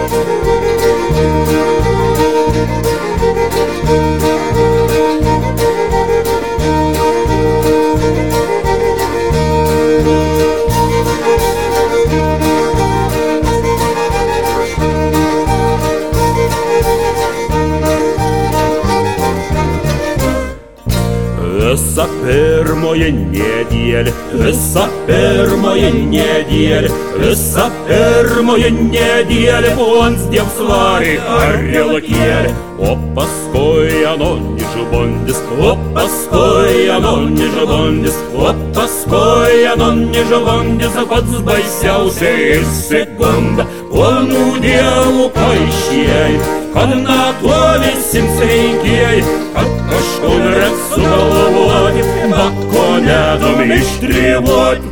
Visa pirmoji nedėlė, visa pirmoji nedėlė, visa pirmoji nedėlė, pons Dievs varė arėlą kėlė. O paskui anonį žabondis, o paskui anonį žabondis, o paskui anonį žabondis, pats baisiausiai išsiganda. Ponų dievų paaiškėj, kad nato visiems reikėj, kad kažkur reiks sugalvoti, bako nedom ištribuoti.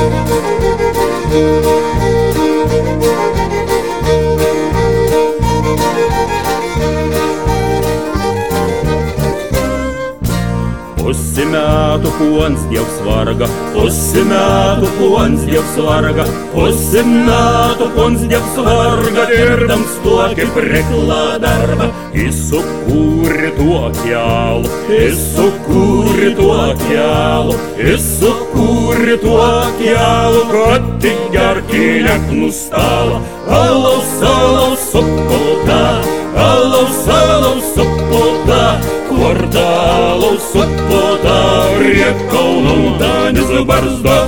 Pusę metų pons Dievs varga, pusę metų pons Dievs varga, pusę metų pons Dievs varga, dirbdams tokį priklą darbą. Jis sukūrė tuo kelu, jis sukūrė tuo kelu, jis sukūrė tuo kelu, kad tik gerkinė knustala. Alaus, alaus supulta, alaus, alaus supulta, kvartalaus supulta, riekaunų danis barzda.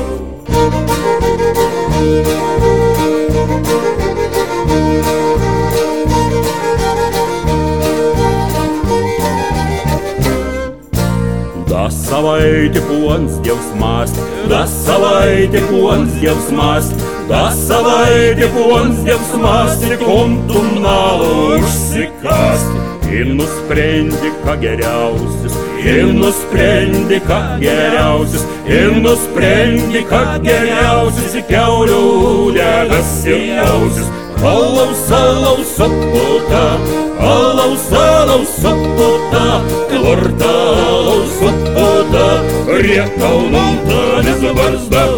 Da savaitė pons Dievs mąstė, da savaitė pons Dievs mąstė, da savaitė pons Dievs mąstė, kontumnalo užsikasti. Ir nusprendė, ką geriausias, ir nusprendė, ką geriausias, ir nusprendė, ką geriausias, į kiaulių uodegas ir ausis. Alaus, alaus supulta, alaus, alaus supulta, kvartalaus supulta, riekaunų danis barzda.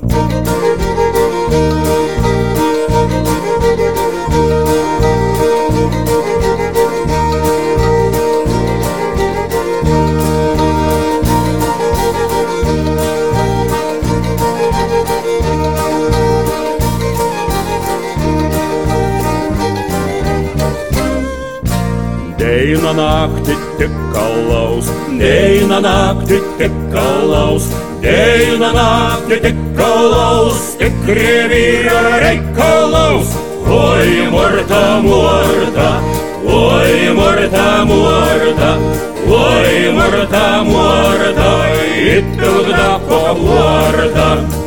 Deina naktį tik alaus, deina naktį tik alaus, deina naktį tik alaus, tik revyro reikalaus. Oi, morta, morta, oi, morta, morta, oi, morta, morta, įpilk dako morta.